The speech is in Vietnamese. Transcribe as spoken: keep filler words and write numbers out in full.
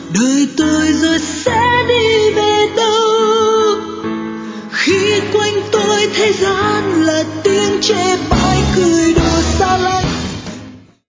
đời tôi rồi sẽ đi về đâu khi quanh tôi thế gian là tiếng chê bai cười đùa.